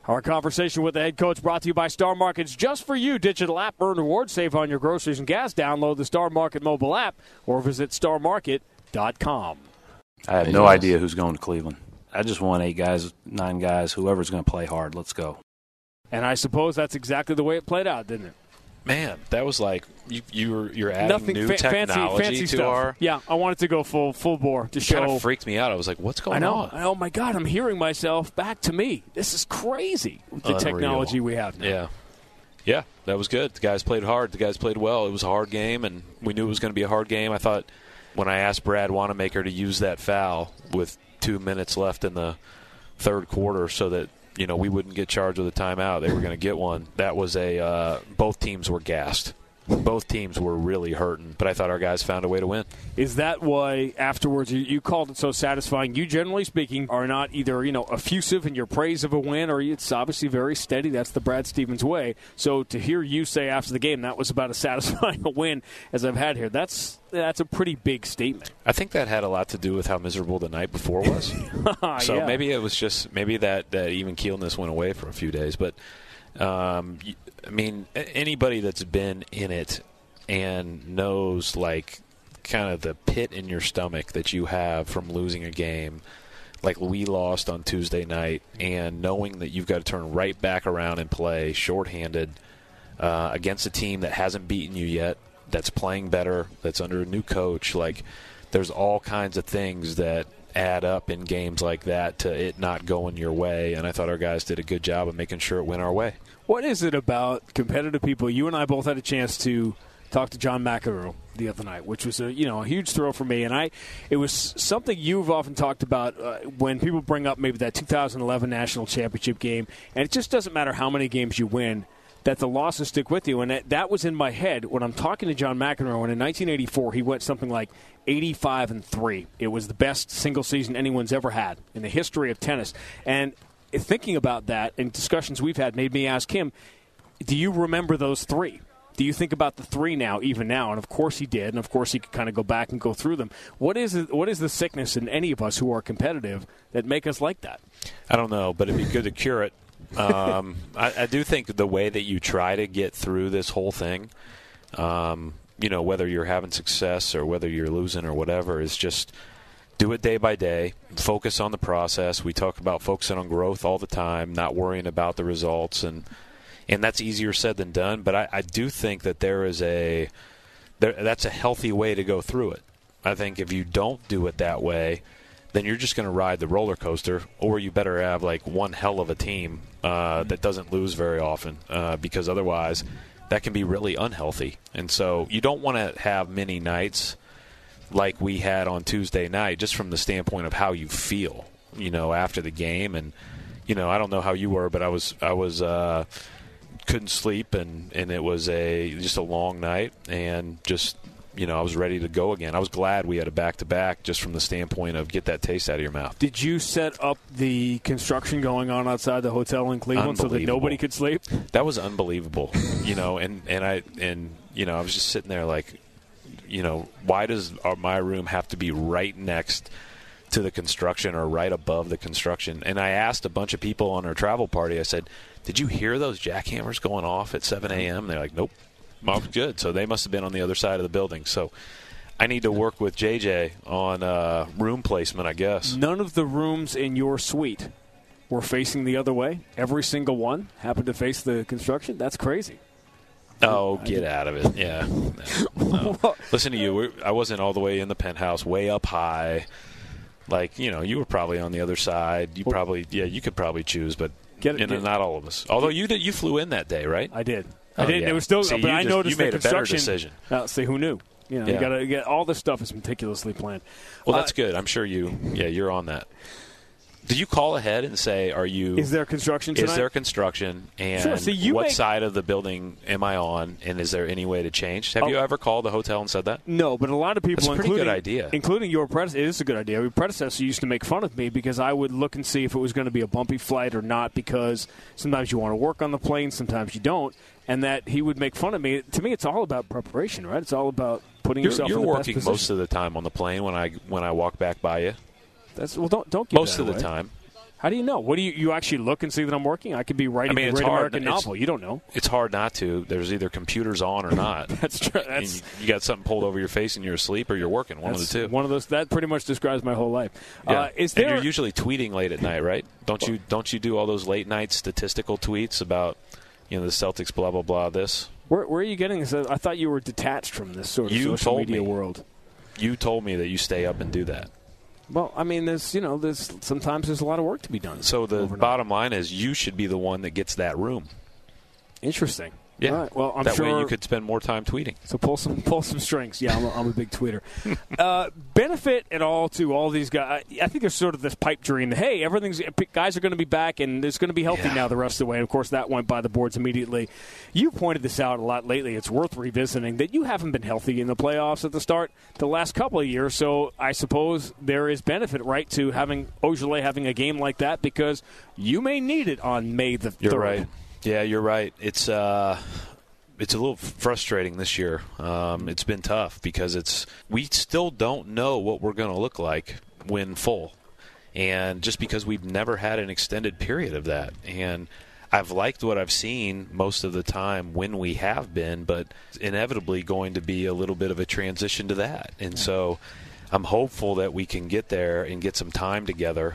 Our conversation with the head coach brought to you by Star Market's Just For You digital app. Earn rewards, save on your groceries and gas. Download the Star Market mobile app or visit starmarket.com. I have no idea who's going to Cleveland. I just want 8 guys, 9 guys, whoever's going to play hard. Let's go. And I suppose that's exactly the way it played out, didn't it? Man, that was like you're adding Nothing new technology fancy to stuff. our. Yeah, I wanted to go full bore to show. Kind of freaked me out. I was like, "What's going on?" Oh my God, I'm hearing myself back to me. This is crazy. The technology we have now. Yeah, that was good. The guys played hard. The guys played well. It was a hard game, and we knew it was going to be a hard game. I thought when I asked Brad Wanamaker to use that foul with 2 minutes left in the third quarter, so that we wouldn't get charged with a timeout. They were going to get one. That was both teams were gassed. Both teams were really hurting, but I thought our guys found a way to win. Is that why afterwards you called it so satisfying? You, generally speaking, are not either effusive in your praise of a win, or it's obviously very steady. That's the Brad Stevens way. So to hear you say after the game that was about as satisfying a win as I've had here, that's a pretty big statement. I think that had a lot to do with how miserable the night before was. So yeah. Maybe it was just that even keelness went away for a few days, but. Anybody that's been in it and knows, kind of the pit in your stomach that you have from losing a game, like we lost on Tuesday night, and knowing that you've got to turn right back around and play shorthanded against a team that hasn't beaten you yet, that's playing better, that's under a new coach. There's all kinds of things that add up in games like that to it not going your way, and I thought our guys did a good job of making sure it went our way. What is it about competitive people? You and I both had a chance to talk to John McEnroe the other night, which was a huge thrill for me, and it was something you've often talked about when people bring up maybe that 2011 national championship game, and it just doesn't matter how many games you win, that the losses stick with you. And that was in my head when I'm talking to John McEnroe. And in 1984, he went something like 85-3. It was the best single season anyone's ever had in the history of tennis. And thinking about that and discussions we've had made me ask him, do you remember those 3? Do you think about the 3 now, even now? And of course he did, and of course he could kind of go back and go through them. What is the sickness in any of us who are competitive that make us like that? I don't know, but it'd be good to cure it. I do think the way that you try to get through this whole thing, whether you're having success or whether you're losing or whatever, is just do it day by day, focus on the process. We talk about focusing on growth all the time, not worrying about the results, and that's easier said than done. But I do think that that's a healthy way to go through it. I think if you don't do it that way, then you're just going to ride the roller coaster, or you better have one hell of a team that doesn't lose very often, because otherwise that can be really unhealthy. And so you don't want to have many nights like we had on Tuesday night, just from the standpoint of how you feel, after the game. And I don't know how you were, but I was couldn't sleep, and it was just a long night, and just. I was ready to go again. I was glad we had a back-to-back just from the standpoint of get that taste out of your mouth. Did you set up the construction going on outside the hotel in Cleveland so that nobody could sleep? That was unbelievable. And I was just sitting there why does my room have to be right next to the construction or right above the construction? And I asked a bunch of people on our travel party, I said, did you hear those jackhammers going off at 7 a.m.? They're like, nope. Well, good. So they must have been on the other side of the building. So I need to work with JJ on room placement, I guess. None of the rooms in your suite were facing the other way. Every single one happened to face the construction. That's crazy. Oh, get out of it. Yeah. No. Listen to you. I wasn't all the way in the penthouse, way up high. You were probably on the other side. You could probably choose, but not all of us. Although you flew in that day, right? I did. I didn't. Yeah. It was still. See, but I noticed you made the construction. A better decision. See, who knew? You got to get all this stuff is meticulously planned. Well, that's good. I'm sure you're on that. Did you call ahead and say, is there construction tonight? Is there construction? And sure. See, what side of the building am I on? And is there any way to change? Have you ever called the hotel and said that? No, but a lot of people, that's a pretty good idea. Including your predecessor, it is a good idea. Your predecessor used to make fun of me because I would look and see if it was going to be a bumpy flight or not, because sometimes you want to work on the plane, sometimes you don't, and that he would make fun of me. To me, it's all about preparation, right? It's all about putting yourself in the best position. You're working most of the time on the plane when I walk back by you. Don't give most that of the away. time. How do you know? What do you actually look and see that I'm working? I could be writing a great American novel. You don't know. It's hard not to. There's either computers on or not. That's true. You got something pulled over your face and you're asleep or you're working. One of the two. One of those. That pretty much describes my whole life. Yeah. And you're usually tweeting late at night, right? Don't you do all those late night statistical tweets about the Celtics blah blah blah this? Where are you getting this? I thought you were detached from this sort of social media world. You told me that you stay up and do that. Well, I mean, sometimes there's a lot of work to be done. So the bottom line is you should be the one that gets that room. Interesting. Yeah. All right. Well, I'm that sure way you could spend more time tweeting. So pull some strings. Yeah, I'm a big tweeter. Benefit at all to all these guys? I think there's sort of this pipe dream that, hey, guys are going to be back and it's going to be healthy now the rest of the way. And of course, that went by the boards immediately. You pointed this out a lot lately. It's worth revisiting that you haven't been healthy in the playoffs at the start the last couple of years. So I suppose there is benefit, right, to having Ojeleye having a game like that because you may need it on May the 3rd. You're right. Yeah, you're right. It's a little frustrating this year. It's been tough because we still don't know what we're going to look like when full. And just because we've never had an extended period of that. And I've liked what I've seen most of the time when we have been, but inevitably going to be a little bit of a transition to that. And so I'm hopeful that we can get there and get some time together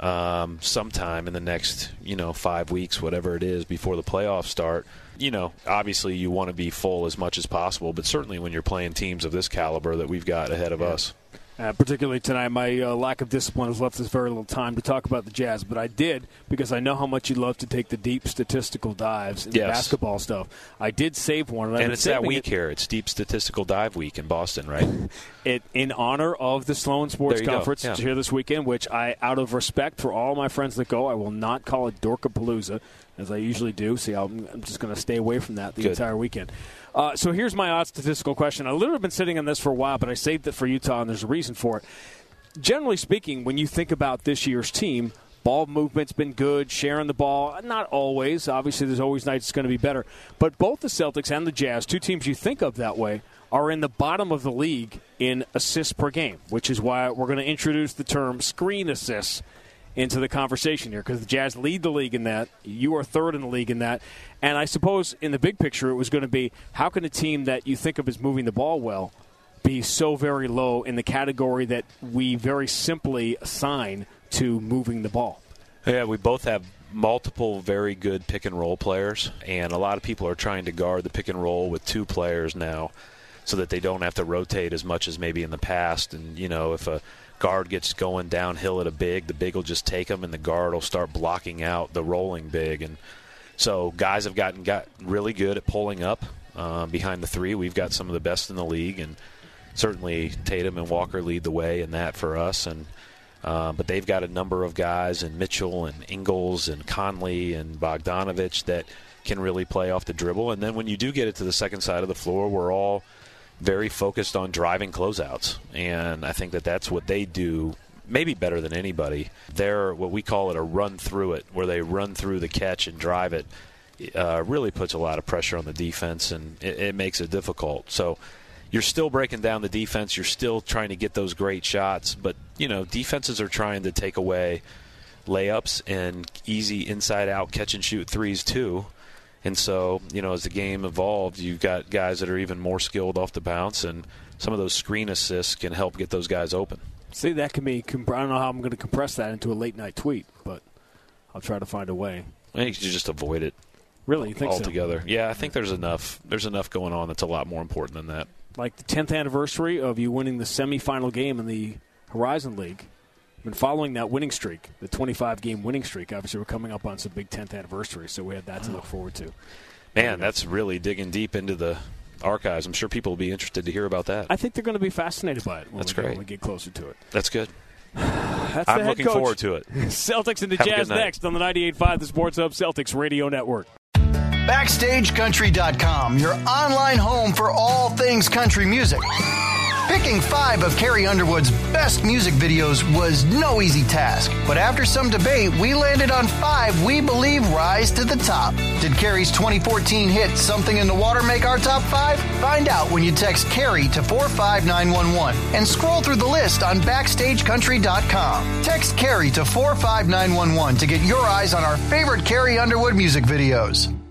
sometime in the next 5 weeks, whatever it is, before the playoffs start. Obviously you want to be full as much as possible, but certainly when you're playing teams of this caliber that we've got ahead of us. Particularly tonight, my lack of discipline has left us very little time to talk about the Jazz, but I did because I know how much you love to take the deep statistical dives into basketball stuff. I did save one. And it's that week here. It's Deep Statistical Dive Week in Boston, right? In honor of the Sloan Sports Conference here this weekend, which out of respect for all my friends that go, I will not call it Dorkapalooza, as I usually do. See, I'm just going to stay away from that the entire weekend. So here's my odd statistical question. I've literally been sitting on this for a while, but I saved it for Utah, and there's a reason for it. Generally speaking, when you think about this year's team, ball movement's been good, sharing the ball. Not always. Obviously, there's always nights it's going to be better. But both the Celtics and the Jazz, two teams you think of that way, are in the bottom of the league in assists per game, which is why we're going to introduce the term screen assists into the conversation here, because the Jazz lead the league in that. You are third in the league in that. And I suppose in the big picture it was going to be, how can a team that you think of as moving the ball well be so very low in the category that we very simply assign to moving the ball? Yeah, we both have multiple very good pick-and-roll players, and a lot of people are trying to guard the pick-and-roll with two players now so that they don't have to rotate as much as maybe in the past. And, if a guard gets going downhill at a big, the big will just take them, and the guard will start blocking out the rolling big. And so guys have got really good at pulling up behind the three. We've got some of the best in the league, and certainly Tatum and Walker lead the way in that for us. And but they've got a number of guys, and Mitchell and Ingles and Conley and Bogdanovich, that can really play off the dribble. And then when you do get it to the second side of the floor, we're all very focused on driving closeouts, and I think that's what they do maybe better than anybody. They're what we call it a run through it, where they run through the catch and drive it. Really puts a lot of pressure on the defense, and it makes it difficult. So you're still breaking down the defense. You're still trying to get those great shots, but defenses are trying to take away layups and easy inside-out catch-and-shoot threes too. And so, as the game evolved, you've got guys that are even more skilled off the bounce, and some of those screen assists can help get those guys open. See, that can be – I don't know how I'm going to compress that into a late-night tweet, but I'll try to find a way. I think you just avoid it. Really? You think altogether? So? Yeah, I think there's enough going on that's a lot more important than that. Like the 10th anniversary of you winning the semifinal game in the Horizon League. Been following that winning streak, the 25-game winning streak. Obviously, we're coming up on some big 10th anniversary, so we had that to look forward to. Man, that's really digging deep into the archives. I'm sure people will be interested to hear about that. I think they're going to be fascinated by it when we get closer to it. That's good. I'm looking forward to it. Celtics and the Jazz next on the 98.5 The Sports Hub Celtics Radio Network. BackstageCountry.com, your online home for all things country music. Picking 5 of Carrie Underwood's best music videos was no easy task, but after some debate, we landed on 5 we believe rise to the top. Did Carrie's 2014 hit Something in the Water make our top 5? Find out when you text Carrie to 45911 and scroll through the list on BackstageCountry.com. Text Carrie to 45911 to get your eyes on our favorite Carrie Underwood music videos.